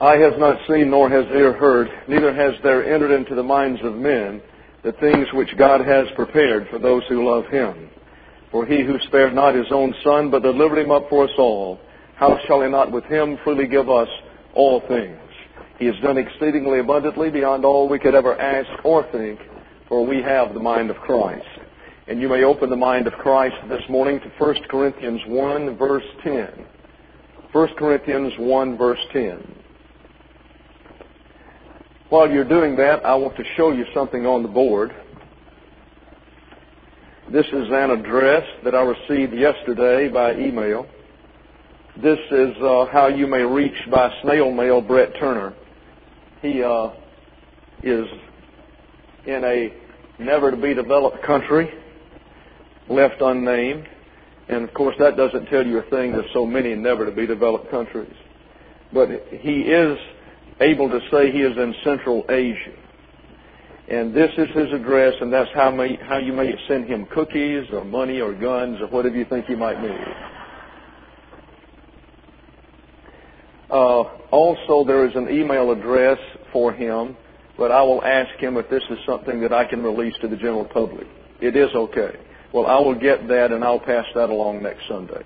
Eye has not seen, nor has ear heard, neither has there entered into the minds of men the things which God has prepared for those who love Him. For He who spared not His own Son, but delivered Him up for us all, how shall He not with Him freely give us all things? He has done exceedingly abundantly beyond all we could ever ask or think, for we have the mind of Christ. And you may open the mind of Christ this morning to 1 Corinthians 1, verse 10. 1 Corinthians 1, verse 10. While you're doing that, I want to show you something on the board. This is an address that I received yesterday by email. This is how you may reach by snail mail Brett Turner. He is in a never-to-be-developed country, left unnamed. And, of course, that doesn't tell you a thing. There's so many never-to-be-developed countries. But he is able to say he is in Central Asia. And this is his address, and that's how you may send him cookies or money or guns or whatever you think you might need. Also, there is an email address for him, but I will ask him if this is something that I can release to the general public. It is okay. Well, I will get that, and I'll pass that along next Sunday.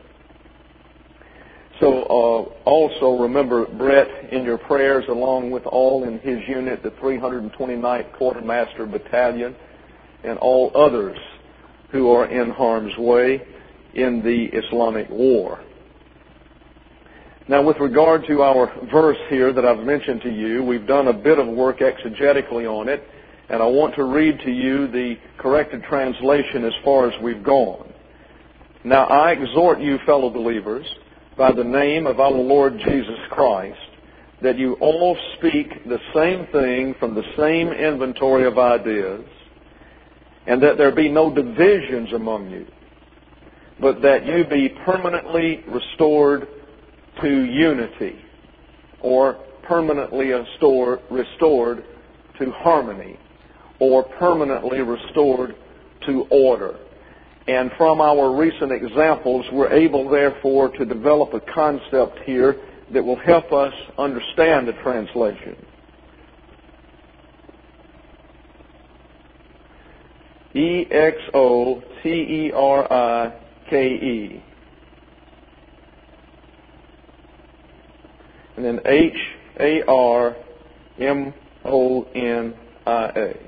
So also remember Brett in your prayers, along with all in his unit, the 329th Quartermaster Battalion, and all others who are in harm's way in the Islamic war. Now, with regard to our verse here that I've mentioned to you, we've done a bit of work exegetically on it, and I want to read to you the corrected translation as far as we've gone. Now, I exhort you, fellow believers, by the name of our Lord Jesus Christ, that you all speak the same thing from the same inventory of ideas, and that there be no divisions among you, but that you be permanently restored to unity, or permanently restored to harmony, or permanently restored to order. And from our recent examples, we're able, therefore, to develop a concept here that will help us understand the translation. EXOTERIKE. And then HARMONIA.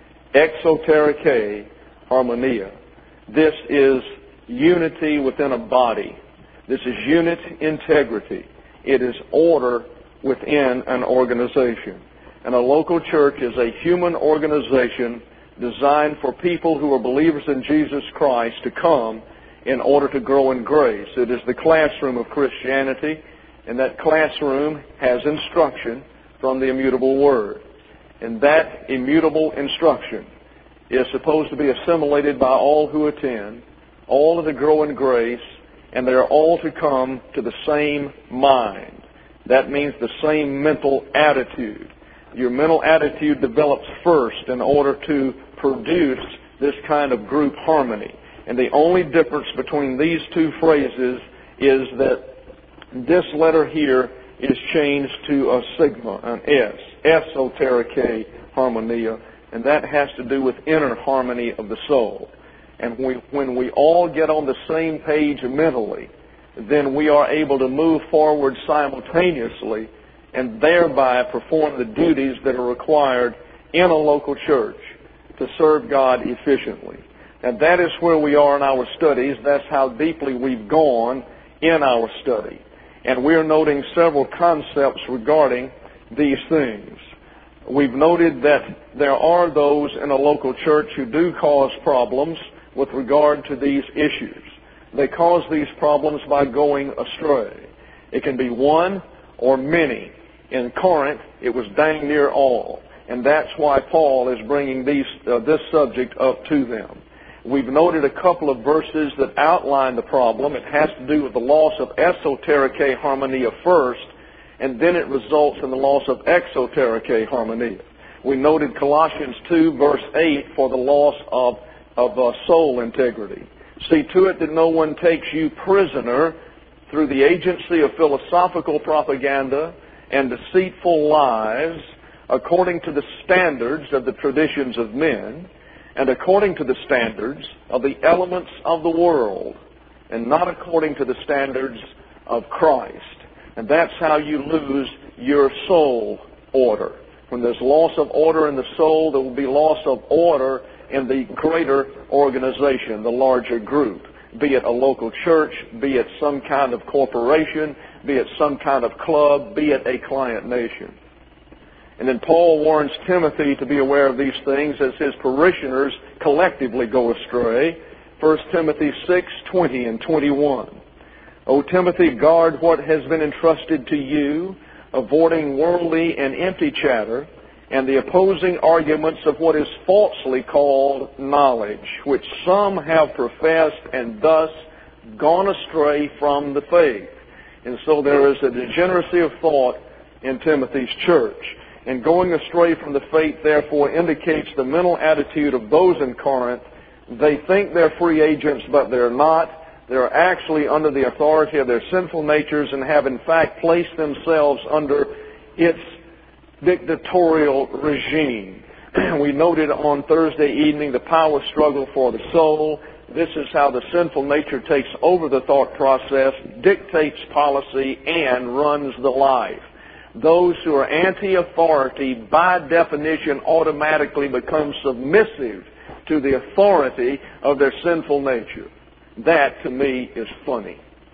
Exotericae harmonia. This is unity within a body. This is unit integrity. It is order within an organization. And a local church is a human organization designed for people who are believers in Jesus Christ to come in order to grow in grace. It is the classroom of Christianity, and that classroom has instruction from the immutable Word. And that immutable instruction is supposed to be assimilated by all who attend, all of the grow in grace, and they are all to come to the same mind. That means the same mental attitude. Your mental attitude develops first in order to produce this kind of group harmony. And the only difference between these two phrases is that this letter here is changed to a sigma, an S, esotericae harmonia, and that has to do with inner harmony of the soul. And when we all get on the same page mentally, then we are able to move forward simultaneously and thereby perform the duties that are required in a local church to serve God efficiently. And that is where we are in our studies. That's how deeply we've gone in our study. And we're noting several concepts regarding these things. We've noted that there are those in a local church who do cause problems with regard to these issues. They cause these problems by going astray. It can be one or many. In Corinth, it was dang near all. And that's why Paul is bringing this subject up to them. We've noted a couple of verses that outline the problem. It has to do with the loss of esotericae harmonia first, and then it results in the loss of exotericae harmonia. We noted Colossians 2, verse 8, for the loss of soul integrity. See to it that no one takes you prisoner through the agency of philosophical propaganda and deceitful lives according to the standards of the traditions of men and according to the standards of the elements of the world and not according to the standards of Christ. And that's how you lose your soul order. When there's loss of order in the soul, there will be loss of order in the greater organization, the larger group, be it a local church, be it some kind of corporation, be it some kind of club, be it a client nation. And then Paul warns Timothy to be aware of these things as his parishioners collectively go astray. 1 Timothy 6:20 and 21. O Timothy, guard what has been entrusted to you, avoiding worldly and empty chatter, and the opposing arguments of what is falsely called knowledge, which some have professed and thus gone astray from the faith. And so there is a degeneracy of thought in Timothy's church. And going astray from the faith, therefore, indicates the mental attitude of those in Corinth. They think they're free agents, but they're not. They're actually under the authority of their sinful natures and have, in fact, placed themselves under its dictatorial regime. We noted on Thursday evening the power struggle for the soul. This is how the sinful nature takes over the thought process, dictates policy, and runs the life. Those who are anti-authority, by definition, automatically become submissive to the authority of their sinful nature. That, to me, is funny.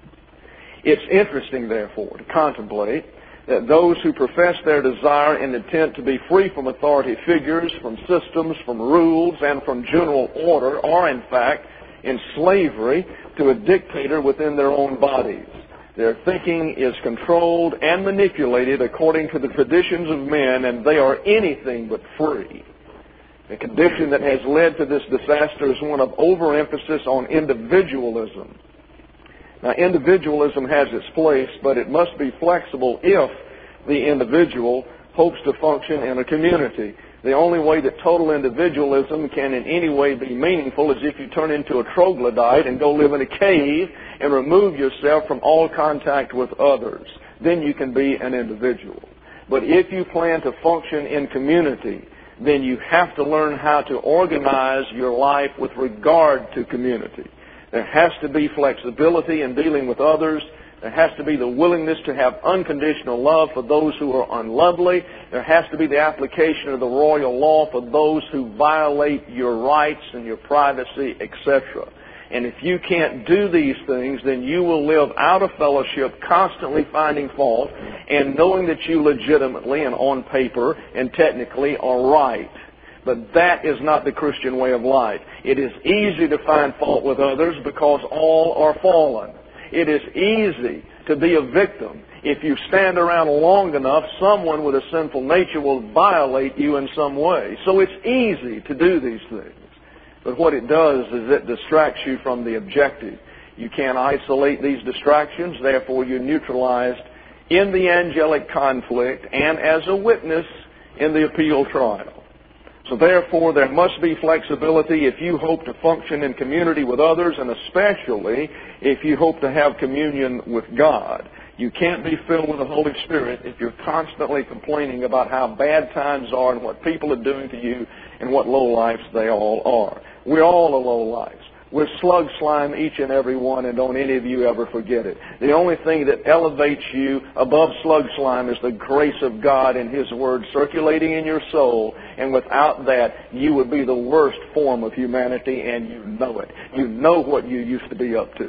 It's interesting, therefore, to contemplate that those who profess their desire and intent to be free from authority figures, from systems, from rules, and from general order are, in fact, in slavery to a dictator within their own bodies. Their thinking is controlled and manipulated according to the traditions of men, and they are anything but free. The condition that has led to this disaster is one of overemphasis on individualism. Now, individualism has its place, but it must be flexible if the individual hopes to function in a community. The only way that total individualism can in any way be meaningful is if you turn into a troglodyte and go live in a cave and remove yourself from all contact with others. Then you can be an individual. But if you plan to function in community, then you have to learn how to organize your life with regard to community. There has to be flexibility in dealing with others. There has to be the willingness to have unconditional love for those who are unlovely. There has to be the application of the royal law for those who violate your rights and your privacy, etc. And if you can't do these things, then you will live out of fellowship, constantly finding fault and knowing that you legitimately and on paper and technically are right. But that is not the Christian way of life. It is easy to find fault with others because all are fallen. It is easy to be a victim. If you stand around long enough, someone with a sinful nature will violate you in some way. So it's easy to do these things. But what it does is it distracts you from the objective. You can't isolate these distractions, therefore you're neutralized in the angelic conflict and as a witness in the appeal trial. So therefore there must be flexibility if you hope to function in community with others, and especially if you hope to have communion with God. You can't be filled with the Holy Spirit if you're constantly complaining about how bad times are and what people are doing to you and what lowlifes they all are. We're all a lowlifes. We're slug slime, each and every one, and don't any of you ever forget it. The only thing that elevates you above slug slime is the grace of God and His Word circulating in your soul, and without that, you would be the worst form of humanity, and you know it. You know what you used to be up to.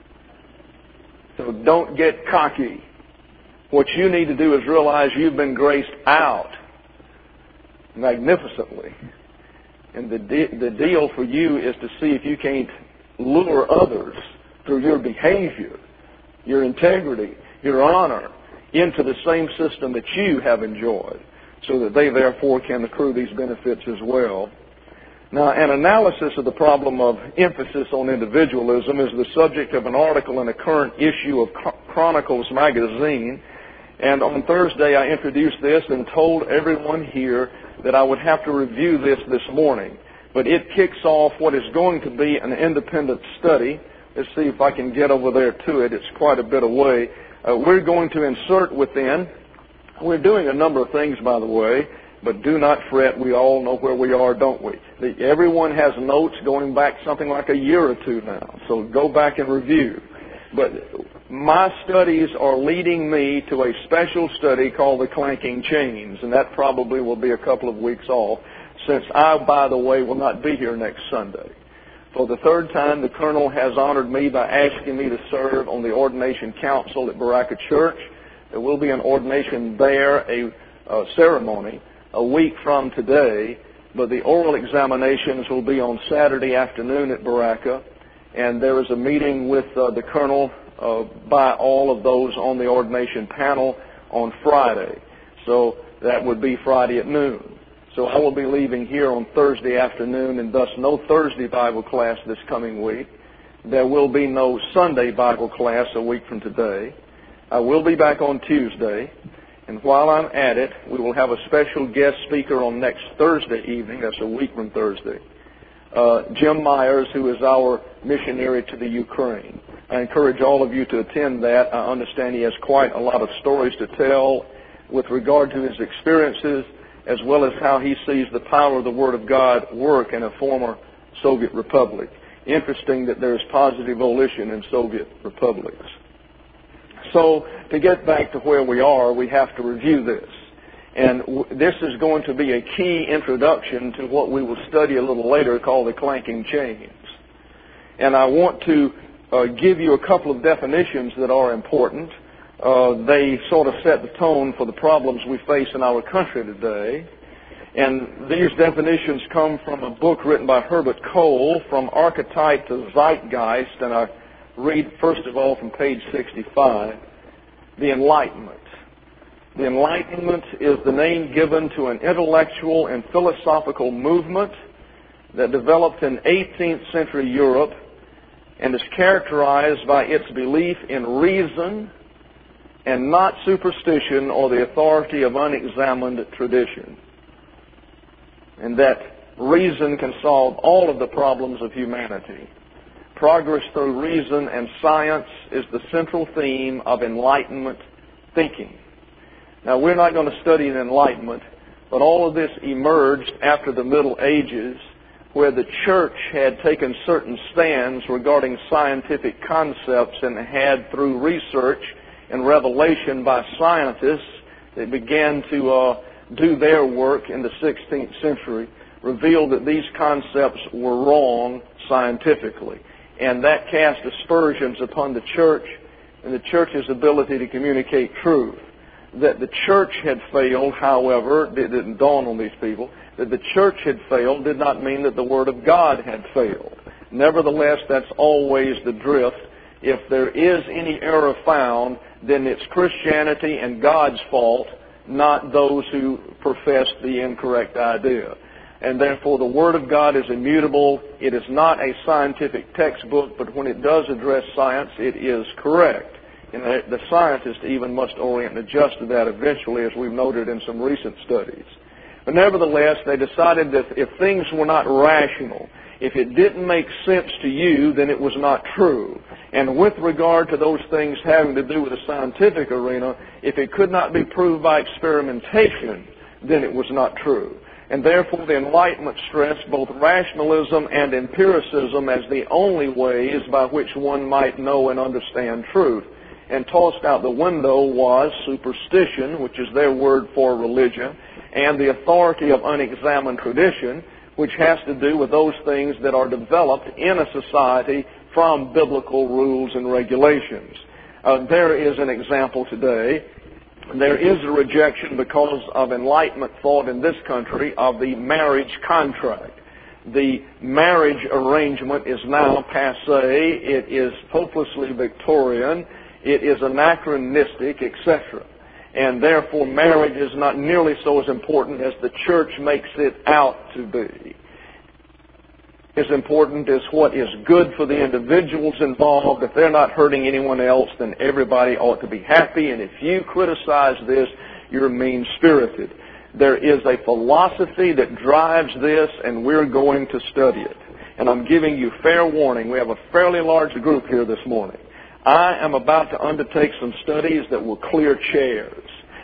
So don't get cocky. What you need to do is realize you've been graced out magnificently. And the deal for you is to see if you can't lure others through your behavior, your integrity, your honor, into the same system that you have enjoyed, so that they therefore can accrue these benefits as well. Now, an analysis of the problem of emphasis on individualism is the subject of an article in a current issue of Chronicles magazine. And on Thursday, I introduced this and told everyone here that I would have to review this morning. But it kicks off what is going to be an independent study. Let's see if I can get over there to it. It's quite a bit away. We're going to insert within We're doing a number of things, by the way, but do not fret. We all know where we are, don't we? Everyone has notes going back something like a year or two now, so go back and review. But my studies are leading me to a special study called The Clanking Chains, and that probably will be a couple of weeks off, since I, by the way, will not be here next Sunday. For the third time, the Colonel has honored me by asking me to serve on the Ordination Council at Baraka Church. There will be an ordination there, a ceremony, a week from today, but the oral examinations will be on Saturday afternoon at Baraka, and there is a meeting with the Colonel by all of those on the ordination panel on Friday. So that would be Friday at noon. So I will be leaving here on Thursday afternoon, and thus no Thursday Bible class this coming week. There will be no Sunday Bible class a week from today. I will be back on Tuesday, and while I'm at it, we will have a special guest speaker on next Thursday evening. That's a week from Thursday. Jim Myers, who is our missionary to the Ukraine. I encourage all of you to attend that. I understand he has quite a lot of stories to tell with regard to his experiences, as well as how he sees the power of the Word of God work in a former Soviet republic. Interesting that there is positive volition in Soviet republics. So to get back to where we are, we have to review this. And this is going to be a key introduction to what we will study a little later called the clanking chains. And I want to give you a couple of definitions that are important. They sort of set the tone for the problems we face in our country today. And these definitions come from a book written by Herbert Cole, From Archetype to Zeitgeist. And I read, first of all, from page 65, the Enlightenment. The Enlightenment is the name given to an intellectual and philosophical movement that developed in 18th century Europe and is characterized by its belief in reason and not superstition or the authority of unexamined tradition. And that reason can solve all of the problems of humanity. Progress through reason and science is the central theme of Enlightenment thinking. Now, we're not going to study Enlightenment, but all of this emerged after the Middle Ages, where the church had taken certain stands regarding scientific concepts and had, through research and revelation by scientists that began to do their work in the 16th century, revealed that these concepts were wrong scientifically. And that cast aspersions upon the church and the church's ability to communicate truth. That the church had failed, however, it didn't dawn on these people, that the church had failed did not mean that the Word of God had failed. Nevertheless, that's always the drift. If there is any error found, then it's Christianity and God's fault, not those who profess the incorrect idea. And therefore, the Word of God is immutable. It is not a scientific textbook, but when it does address science, it is correct. And the scientists even must orient and adjust to that eventually, as we've noted in some recent studies. But nevertheless, they decided that if things were not rational, if it didn't make sense to you, then it was not true. And with regard to those things having to do with the scientific arena, if it could not be proved by experimentation, then it was not true. And therefore, the Enlightenment stressed both rationalism and empiricism as the only ways by which one might know and understand truth. And tossed out the window was superstition, which is their word for religion, and the authority of unexamined tradition, which has to do with those things that are developed in a society from biblical rules and regulations. There is an example today. There is a rejection because of Enlightenment thought in this country of the marriage contract. The marriage arrangement is now passé. It is hopelessly Victorian. It is anachronistic, etc. And therefore, marriage is not nearly so as important as the church makes it out to be. As important as what is good for the individuals involved. If they're not hurting anyone else, then everybody ought to be happy. And if you criticize this, you're mean-spirited. There is a philosophy that drives this, and we're going to study it. And I'm giving you fair warning. We have a fairly large group here this morning. I am about to undertake some studies that will clear chairs.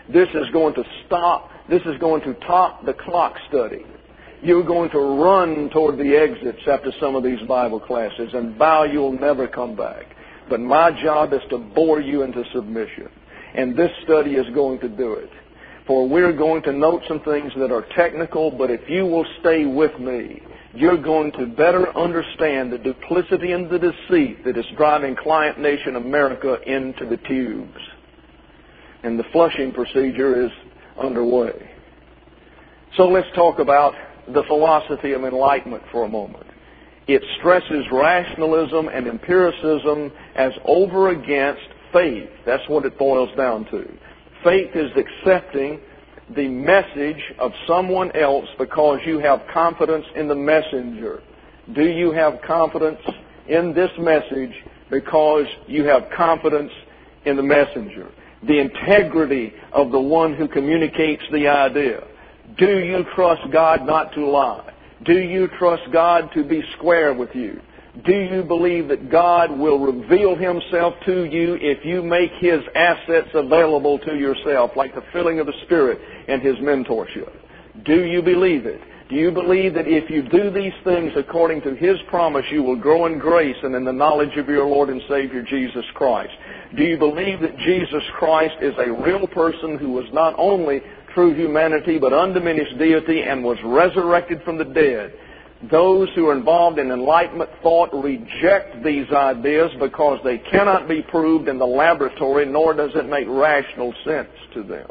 This is going to stop. This is going to top the clock study. You're going to run toward the exits after some of these Bible classes and vow you'll never come back. But my job is to bore you into submission. And this study is going to do it. For we're going to note some things that are technical, but if you will stay with me, you're going to better understand the duplicity and the deceit that is driving Client Nation America into the tubes. And the flushing procedure is underway. So let's talk about the philosophy of enlightenment for a moment. It stresses rationalism and empiricism as over against faith. That's what it boils down to. Faith is accepting the message of someone else because you have confidence in the messenger. Do you have confidence in this message because you have confidence in the messenger? The integrity of the one who communicates the idea. Do you trust God not to lie? Do you trust God to be square with you? Do you believe that God will reveal Himself to you if you make His assets available to yourself, like the filling of the Spirit and His mentorship? Do you believe it? Do you believe that if you do these things according to His promise, you will grow in grace and in the knowledge of your Lord and Savior Jesus Christ? Do you believe that Jesus Christ is a real person who was not only true humanity but undiminished deity and was resurrected from the dead? Those who are involved in Enlightenment thought reject these ideas because they cannot be proved in the laboratory, nor does it make rational sense to them.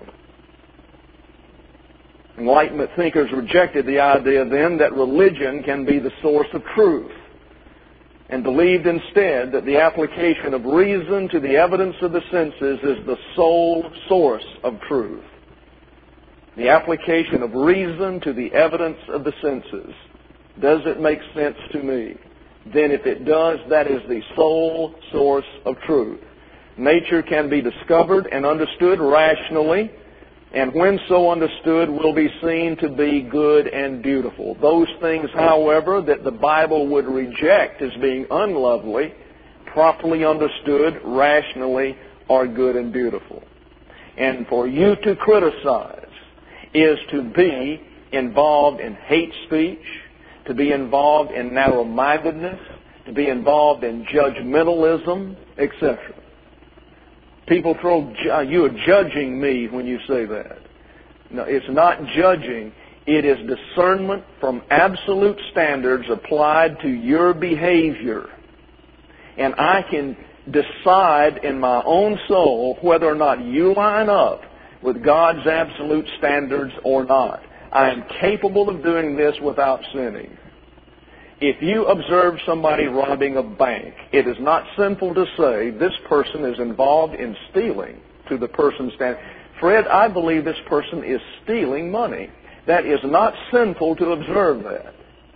Enlightenment thinkers rejected the idea then that religion can be the source of truth, and believed instead that the application of reason to the evidence of the senses is the sole source of truth. The application of reason to the evidence of the senses. Does it make sense to me? Then if it does, that is the sole source of truth. Nature can be discovered and understood rationally, and when so understood will be seen to be good and beautiful. Those things, however, that the Bible would reject as being unlovely, properly understood rationally, are good and beautiful. And for you to criticize is to be involved in hate speech, to be involved in narrow-mindedness, to be involved in judgmentalism, etc. People throw, you are judging me when you say that. No, it's not judging. It is discernment from absolute standards applied to your behavior. And I can decide in my own soul whether or not you line up with God's absolute standards or not. I am capable of doing this without sinning. If you observe somebody robbing a bank, it is not sinful to say this person is involved in stealing to the person standing. Fred, I believe this person is stealing money. That is not sinful to observe that.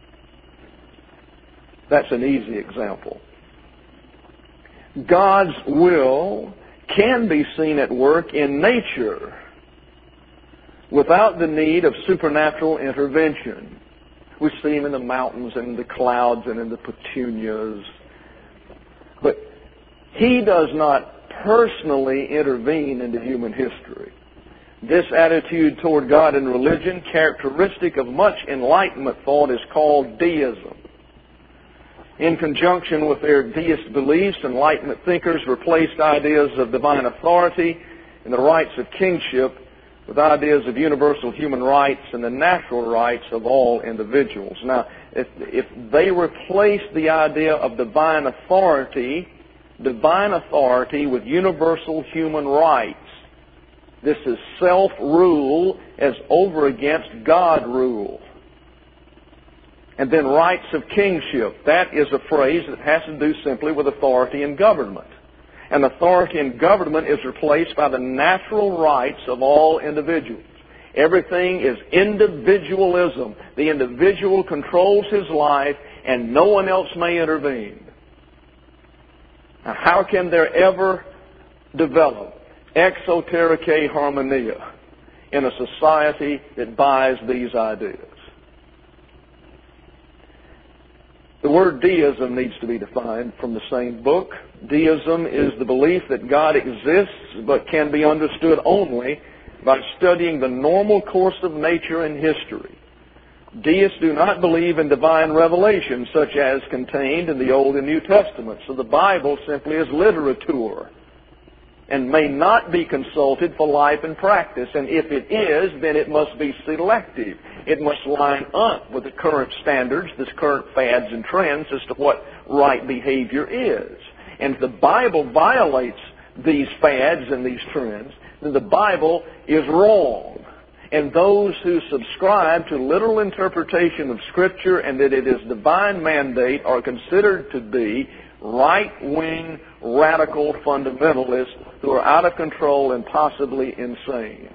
That's an easy example. God's will can be seen at work in nature without the need of supernatural intervention. We see Him in the mountains and in the clouds and in the petunias. But He does not personally intervene into human history. This attitude toward God and religion, characteristic of much Enlightenment thought, is called deism. In conjunction with their deist beliefs, Enlightenment thinkers replaced ideas of divine authority and the rights of kingship with ideas of universal human rights and the natural rights of all individuals. Now, if they replace the idea of divine authority with universal human rights, this is self-rule as over against God rule. And then rights of kingship. That is a phrase that has to do simply with authority and government. And authority and government is replaced by the natural rights of all individuals. Everything is individualism. The individual controls his life and no one else may intervene. Now, how can there ever develop exotericae harmonia in a society that buys these ideas? The word deism needs to be defined from the same book. Deism is the belief that God exists but can be understood only by studying the normal course of nature and history. Deists do not believe in divine revelation such as contained in the Old and New Testaments. So the Bible simply is literature and may not be consulted for life and practice. And if it is, then it must be selective. It must line up with the current standards, the current fads and trends as to what right behavior is. And if the Bible violates these fads and these trends, then the Bible is wrong. And those who subscribe to literal interpretation of Scripture and that it is divine mandate are considered to be right-wing, radical fundamentalists who are out of control and possibly insane.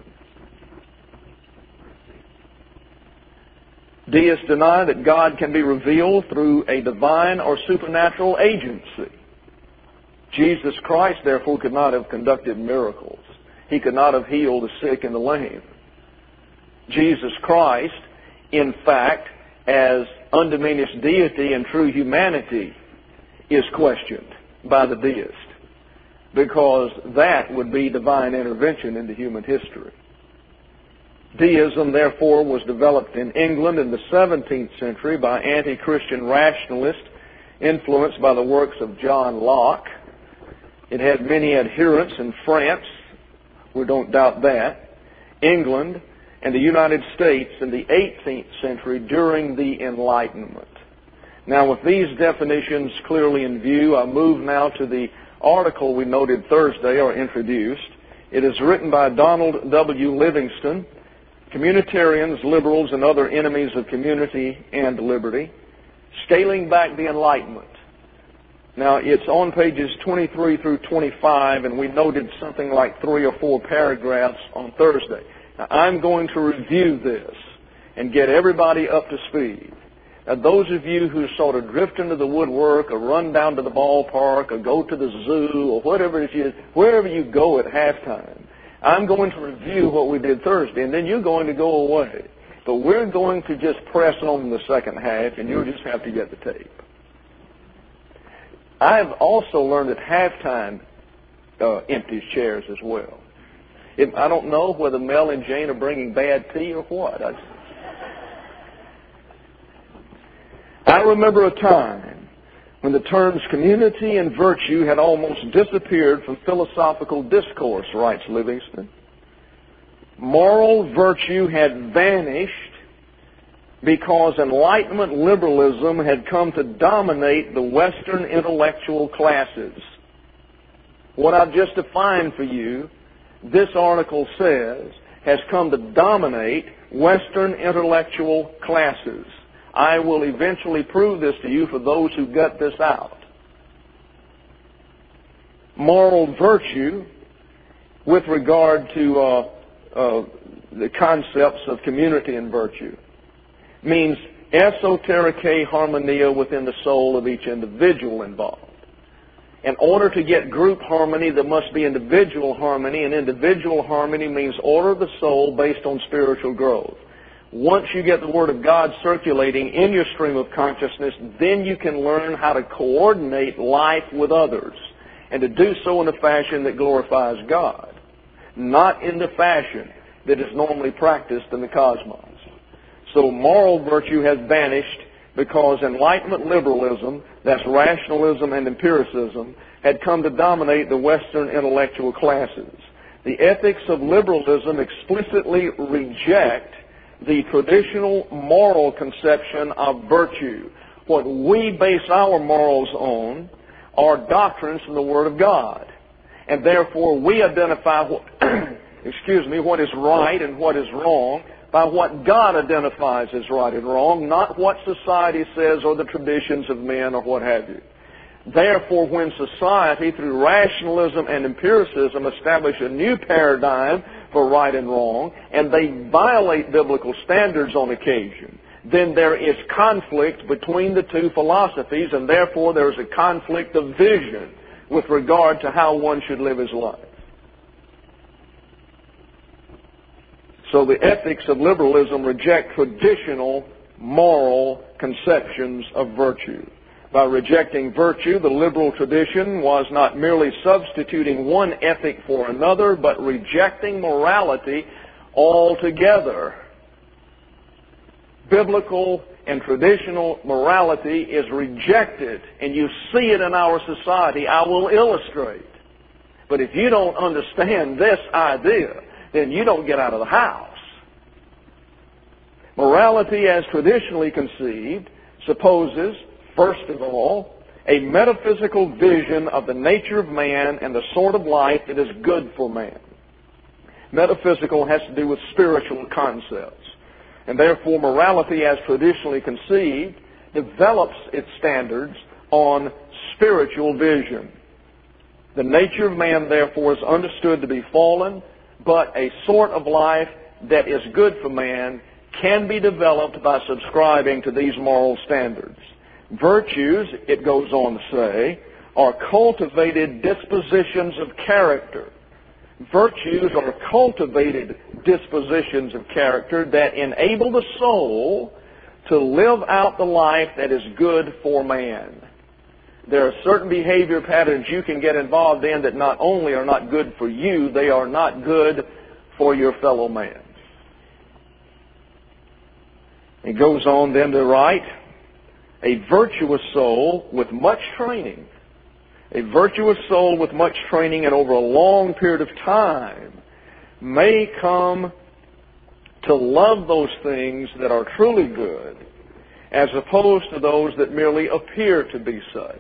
Deists deny that God can be revealed through a divine or supernatural agency. Jesus Christ, therefore, could not have conducted miracles. He could not have healed the sick and the lame. Jesus Christ, in fact, as undiminished deity and true humanity, is questioned by the deist, because that would be divine intervention into human history. Deism, therefore, was developed in England in the 17th century by anti-Christian rationalists influenced by the works of John Locke. It had many adherents in France, we don't doubt that, England, and the United States in the 18th century during the Enlightenment. Now, with these definitions clearly in view, I move now to the article we noted Thursday, or introduced. It is written by Donald W. Livingston, Communitarians, Liberals, and Other Enemies of Community and Liberty, Scaling Back the Enlightenment. Now, it's on pages 23 through 25, and we noted something like 3 or 4 paragraphs on Thursday. Now, I'm going to review this and get everybody up to speed. Now, those of you who sort of drift into the woodwork or run down to the ballpark or go to the zoo or whatever it is, wherever you go at halftime, I'm going to review what we did Thursday, and then you're going to go away. But we're going to just press on in the second half, and you'll just have to get the tape. I've also learned that halftime empties chairs as well. I don't know whether Mel and Jane are bringing bad tea or what. I remember a time when the terms community and virtue had almost disappeared from philosophical discourse, writes Livingston. Moral virtue had vanished because Enlightenment liberalism had come to dominate the Western intellectual classes. What I've just defined for you, this article says, has come to dominate Western intellectual classes. I will eventually prove this to you for those who gut this out. Moral virtue, with regard to the concepts of community and virtue, means esotericae harmonia within the soul of each individual involved. In order to get group harmony, there must be individual harmony, and individual harmony means order of the soul based on spiritual growth. Once you get the Word of God circulating in your stream of consciousness, then you can learn how to coordinate life with others, and to do so in a fashion that glorifies God, not in the fashion that is normally practiced in the cosmos. So moral virtue has vanished because Enlightenment liberalism, that's rationalism and empiricism, had come to dominate the Western intellectual classes. The ethics of liberalism explicitly reject the traditional moral conception of virtue. What we base our morals on are doctrines from the Word of God. And therefore we identify what, what is right and what is wrong by what God identifies as right and wrong, not what society says or the traditions of men or what have you. Therefore, when society, through rationalism and empiricism, establish a new paradigm for right and wrong, and they violate biblical standards on occasion, then there is conflict between the two philosophies, and therefore there is a conflict of vision with regard to how one should live his life. So the ethics of liberalism reject traditional moral conceptions of virtue. By rejecting virtue, the liberal tradition was not merely substituting one ethic for another, but rejecting morality altogether. Biblical and traditional morality is rejected, and you see it in our society. I will illustrate. But if you don't understand this idea, then you don't get out of the house. Morality, as traditionally conceived, supposes, first of all, a metaphysical vision of the nature of man and the sort of life that is good for man. Metaphysical has to do with spiritual concepts. And therefore, morality, as traditionally conceived, develops its standards on spiritual vision. The nature of man, therefore, is understood to be fallen, but a sort of life that is good for man can be developed by subscribing to these moral standards. Virtues, it goes on to say, are cultivated dispositions of character. Virtues are cultivated dispositions of character that enable the soul to live out the life that is good for man. There are certain behavior patterns you can get involved in that not only are not good for you, they are not good for your fellow man. It goes on then to write, a virtuous soul with much training, a virtuous soul with much training and over a long period of time may come to love those things that are truly good as opposed to those that merely appear to be such.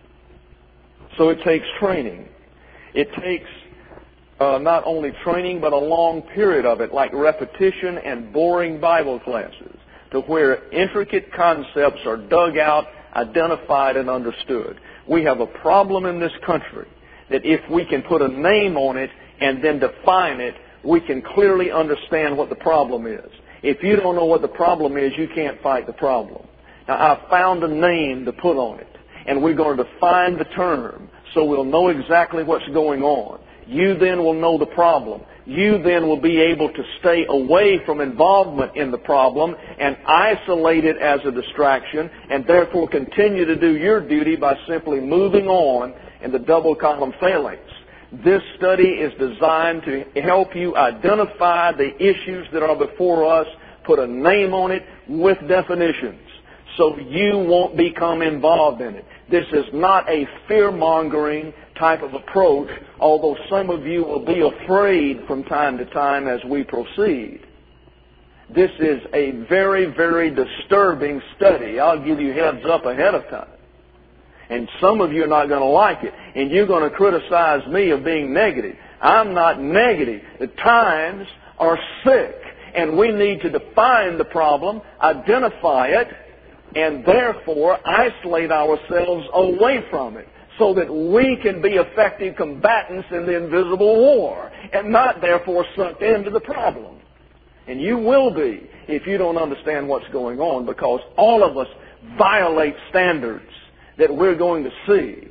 So it takes training. It takes not only training but a long period of it, like repetition and boring Bible classes, to where intricate concepts are dug out, identified, and understood. We have a problem in this country that if we can put a name on it and then define it, we can clearly understand what the problem is. If you don't know what the problem is, you can't fight the problem. Now, I've found a name to put on it, and we're going to define the term so we'll know exactly what's going on. You then will know the problem. You then will be able to stay away from involvement in the problem and isolate it as a distraction, and therefore continue to do your duty by simply moving on in the double column phalanx. This study is designed to help you identify the issues that are before us, put a name on it with definitions, so you won't become involved in it. This is not a fear-mongering type of approach, although some of you will be afraid from time to time as we proceed. This is a very, very disturbing study. I'll give you heads up ahead of time. And some of you are not going to like it. And you're going to criticize me of being negative. I'm not negative. The times are sick. And we need to define the problem, identify it, and therefore isolate ourselves away from it, so that we can be effective combatants in the invisible war, and not therefore sucked into the problem. And you will be if you don't understand what's going on, because all of us violate standards that we're going to see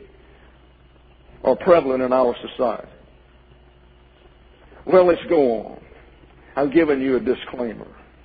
are prevalent in our society. Well, let's go on. I've given you a disclaimer.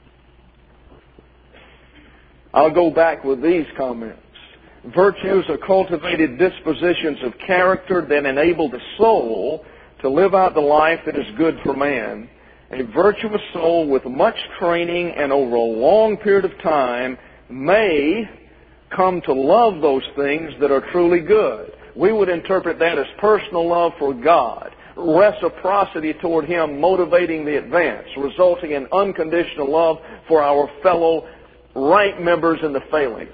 I'll go back with these comments. Virtues are cultivated dispositions of character that enable the soul to live out the life that is good for man. A virtuous soul with much training and over a long period of time may come to love those things that are truly good. We would interpret that as personal love for God, reciprocity toward Him motivating the advance, resulting in unconditional love for our fellow right members in the phalanx.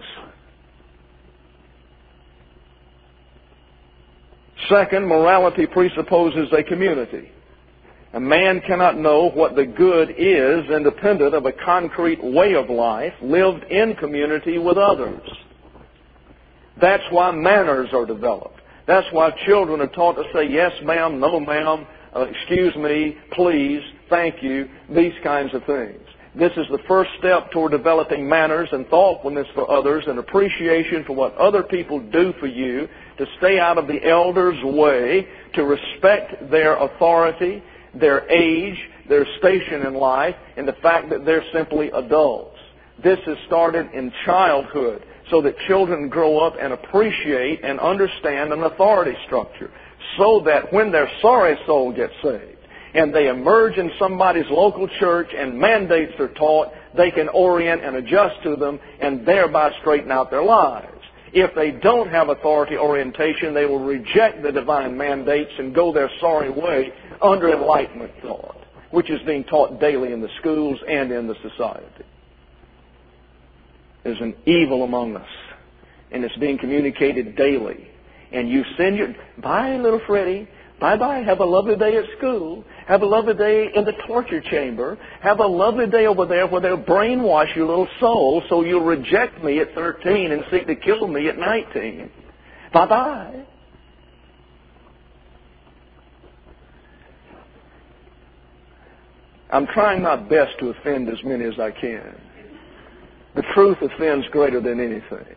Second, morality presupposes a community. A man cannot know what the good is independent of a concrete way of life lived in community with others. That's why manners are developed. That's why children are taught to say yes ma'am, no ma'am, excuse me, please, thank you, these kinds of things. This is the first step toward developing manners and thoughtfulness for others and appreciation for what other people do for you, to stay out of the elders' way, to respect their authority, their age, their station in life, and the fact that they're simply adults. This is started in childhood. so that children grow up and appreciate and understand an authority structure, so that when their sorry soul gets saved and they emerge in somebody's local church and mandates are taught, they can orient and adjust to them and thereby straighten out their lives. If they don't have authority orientation, they will reject the divine mandates and go their sorry way under enlightenment thought, which is being taught daily in the schools and in the society. There's an evil among us, and it's being communicated daily. And you send your, bye, little Freddie, bye-bye, have a lovely day at school, have a lovely day in the torture chamber, have a lovely day over there where they'll brainwash your little soul so you'll reject me at 13 and seek to kill me at 19. Bye-bye. I'm trying my best to offend as many as I can. The truth offends greater than anything.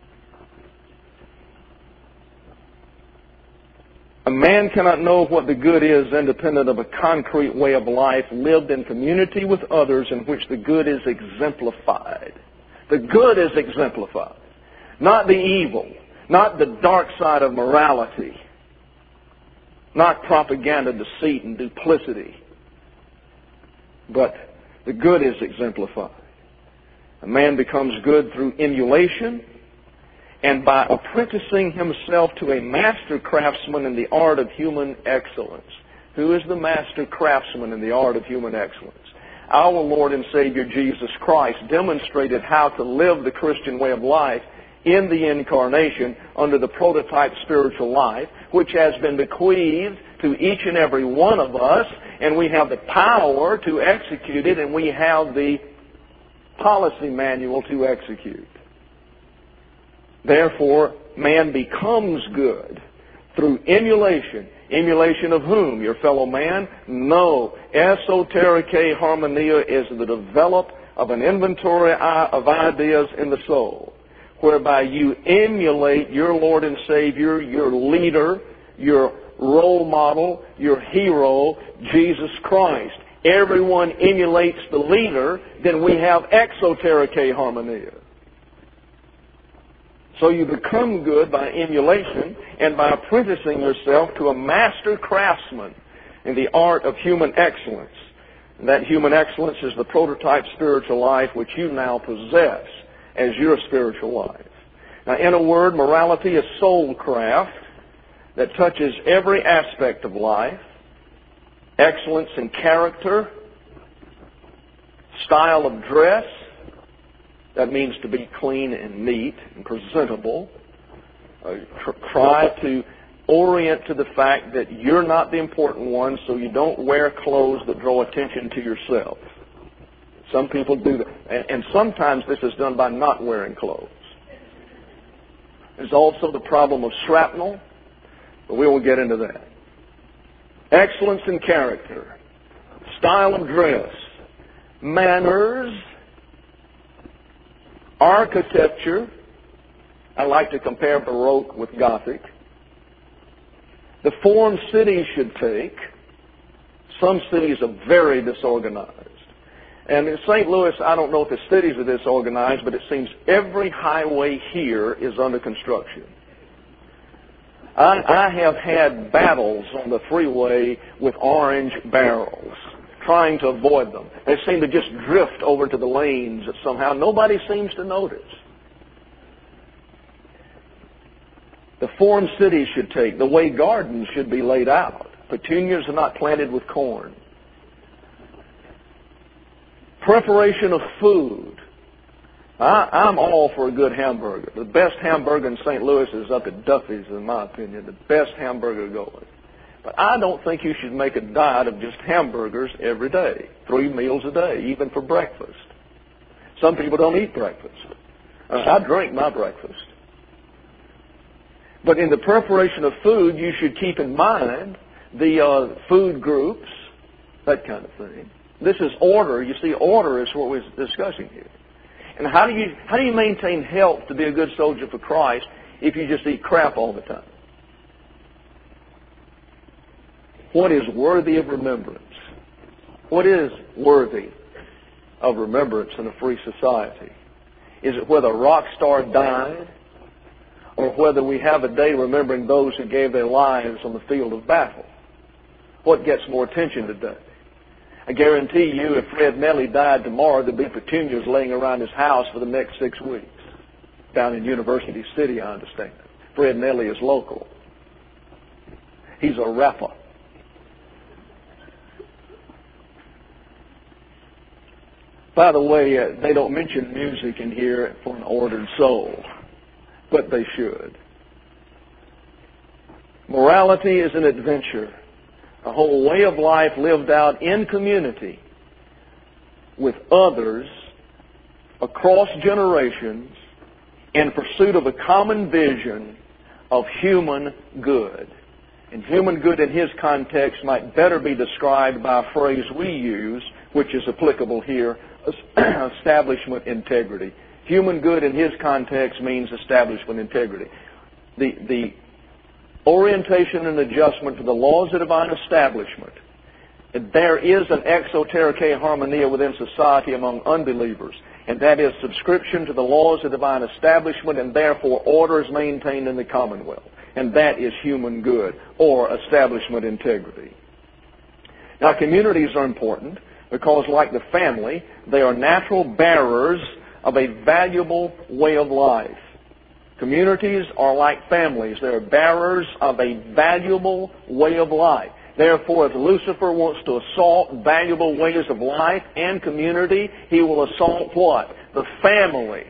A man cannot know what the good is independent of a concrete way of life lived in community with others in which the good is exemplified. The good is exemplified. Not the evil. Not the dark side of morality. Not propaganda, deceit, and duplicity. But the good is exemplified. A man becomes good through emulation and by apprenticing himself to a master craftsman in the art of human excellence. Who is the master craftsman in the art of human excellence? Our Lord and Savior Jesus Christ demonstrated how to live the Christian way of life in the incarnation under the prototype spiritual life, which has been bequeathed to each and every one of us, and we have the power to execute it, and we have the policy manual to execute. Therefore, man becomes good through emulation. Emulation of whom? Your fellow man? No. Esotericae harmonia is the develop of an inventory of ideas in the soul, whereby you emulate your Lord and Savior, your leader, your role model, your hero, Jesus Christ. Everyone emulates the leader, then we have exotericae harmonia. So you become good by emulation and by apprenticing yourself to a master craftsman in the art of human excellence. And that human excellence is the prototype spiritual life which you now possess as your spiritual life. Now, in a word, morality is soul craft that touches every aspect of life. Excellence in character, style of dress, that means to be clean and neat and presentable. Try to orient to the fact that you're not the important one, so you don't wear clothes that draw attention to yourself. Some people do that. And sometimes this is done by not wearing clothes. There's also the problem of shrapnel, but we won't get into that. Excellence in character, style of dress, manners, architecture. I like to compare Baroque with Gothic. The form cities should take. Some cities are very disorganized. And in St. Louis, I don't know if the cities are disorganized, but it seems every highway here is under construction. I have had battles on the freeway with orange barrels, trying to avoid them. They seem to just drift over to the lanes somehow. Nobody seems to notice. The form cities should take, the way gardens should be laid out. Petunias are not planted with corn. Preparation of food. I'm all for a good hamburger. The best hamburger in St. Louis is up at Duffy's, in my opinion. The best hamburger going. But I don't think you should make a diet of just hamburgers every day. 3 meals a day, even for breakfast. Some people don't eat breakfast. I drink my breakfast. But in the preparation of food, you should keep in mind the food groups, that kind of thing. This is order. You see, order is what we're discussing here. And how do you maintain health to be a good soldier for Christ if you just eat crap all the time? What is worthy of remembrance? What is worthy of remembrance in a free society? Is it whether a rock star died or whether we have a day remembering those who gave their lives on the field of battle? What gets more attention today? I guarantee you if Fred Nelly died tomorrow, there'd be petunias laying around his house for the next 6 weeks. Down in University City, I understand. Fred Nelly is local. He's a rapper. By the way, they don't mention music in here for an ordered soul, but they should. Morality is an adventure, a whole way of life lived out in community with others across generations in pursuit of a common vision of human good. And human good in his context might better be described by a phrase we use, which is applicable here, establishment integrity. Human good in his context means establishment integrity. The orientation and adjustment to the laws of divine establishment. There is an exotericae harmonia within society among unbelievers, and that is subscription to the laws of divine establishment and therefore orders maintained in the commonwealth. And that is human good or establishment integrity. Now, communities are important because, like the family, they are natural bearers of a valuable way of life. Communities are like families. They are bearers of a valuable way of life. Therefore, if Lucifer wants to assault valuable ways of life and community, he will assault what? The family.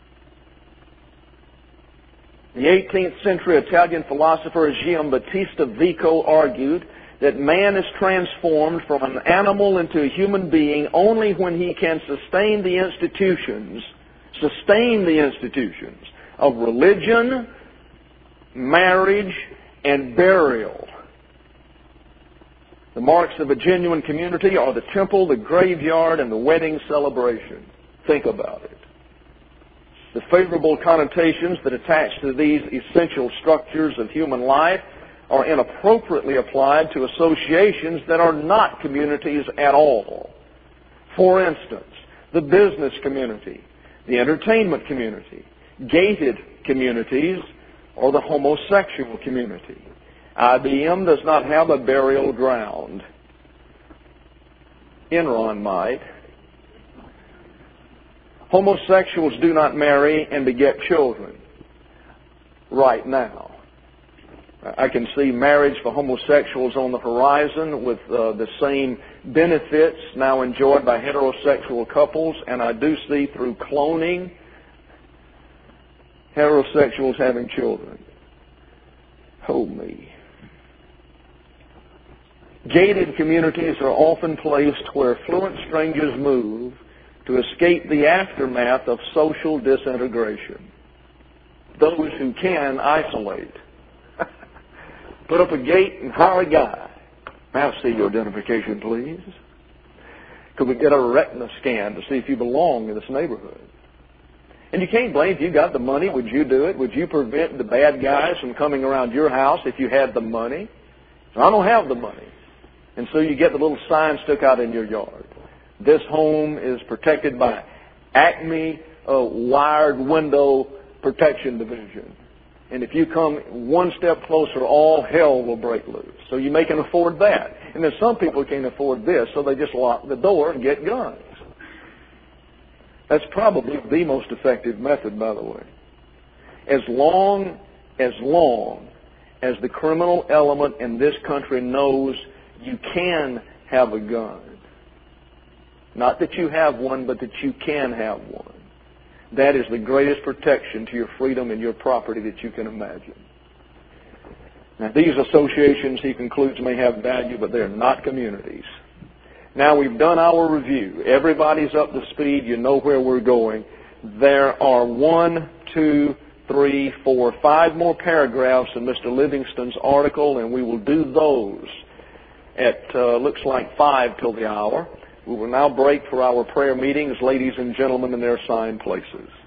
The 18th century Italian philosopher Giambattista Vico argued that man is transformed from an animal into a human being only when he can sustain the institutions of religion, marriage, and burial. The marks of a genuine community are the temple, the graveyard, and the wedding celebration. Think about it. The favorable connotations that attach to these essential structures of human life are inappropriately applied to associations that are not communities at all. For instance, the business community, the entertainment community, gated communities, or the homosexual community. IBM does not have a burial ground. Enron might. Homosexuals do not marry and beget children right now. I can see marriage for homosexuals on the horizon with the same benefits now enjoyed by heterosexual couples, and I do see through cloning heterosexuals having children. Oh me. Gated communities are often placed where fluent strangers move to escape the aftermath of social disintegration. Those who can isolate. Put up a gate and hire a guy. May I see your identification, please? Could we get a retina scan to see if you belong in this neighborhood? And you can't blame if you got the money. Would you do it? Would you prevent the bad guys from coming around your house if you had the money? I don't have the money. And so you get the little sign stuck out in your yard. This home is protected by Acme wired window protection division. And if you come one step closer, all hell will break loose. So you may can afford that. And then some people can't afford this, so they just lock the door and get guns. That's probably the most effective method, by the way. As long as the criminal element in this country knows you can have a gun. Not that you have one, but that you can have one. That is the greatest protection to your freedom and your property that you can imagine. Now, these associations, he concludes, may have value, but they're not communities. Now, we've done our review. Everybody's up to speed. You know where we're going. There are 5 more paragraphs in Mr. Livingston's article, and we will do those at, looks like 5 till the hour. We will now break for our prayer meetings, ladies and gentlemen, in their assigned places.